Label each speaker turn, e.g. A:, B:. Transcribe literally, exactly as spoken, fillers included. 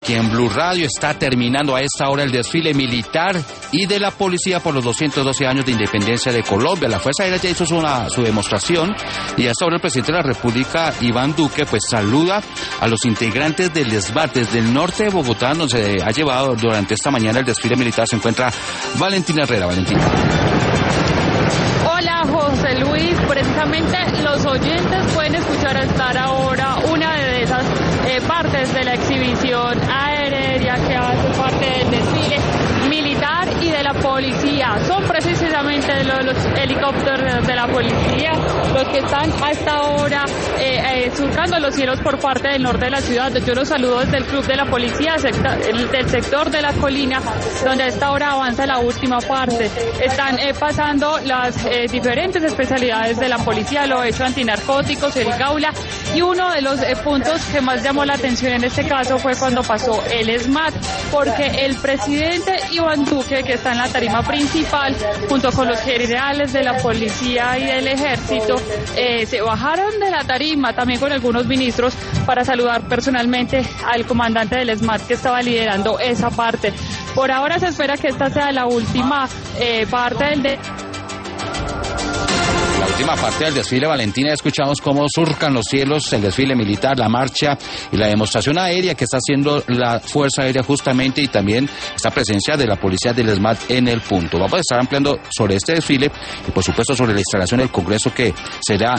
A: aquí en Blue Radio. Está terminando a esta hora el desfile militar y de la policía por los doscientos doce años de independencia de Colombia. La Fuerza Aérea ya hizo su, una, su demostración y hasta ahora el presidente de la República, Iván Duque, pues saluda a los integrantes del ESMAD desde el norte de Bogotá, donde se ha llevado durante esta mañana el desfile militar. Se encuentra Valentina Herrera. Valentina.
B: Hola José Luis, precisamente los oyentes pueden escuchar hasta ahora una de esas eh, partes de la exhibición aérea que hace parte del desfile militar y de la policía. Son precisamente los, los helicópteros de la policía los que están a esta hora eh, eh, surcando los cielos por parte del norte de la ciudad. Yo los saludo desde el Club de la Policía sector, el, del sector de la colina, donde a esta hora avanza la última parte. Están eh, pasando las eh, diferentes especialidades de la policía, lo hecho antinarcóticos, el Gaula, y uno de los eh, puntos que más llamó la atención en este caso fue cuando pasó el ESMAD, porque el presidente Iván Duque, que está en la tarima principal, junto con los generales de la policía y del ejército, eh, se bajaron de la tarima, también con algunos ministros, para saludar personalmente al comandante del ESMAD que estaba liderando esa parte. Por ahora se espera que esta sea la última eh, parte del de
A: La última parte del desfile, Valentina. Escuchamos cómo surcan los cielos el desfile militar, la marcha y la demostración aérea que está haciendo la Fuerza Aérea justamente, y también esta presencia de la policía del ESMAD en el punto. Vamos a estar ampliando sobre este desfile y por supuesto sobre la instalación del Congreso que será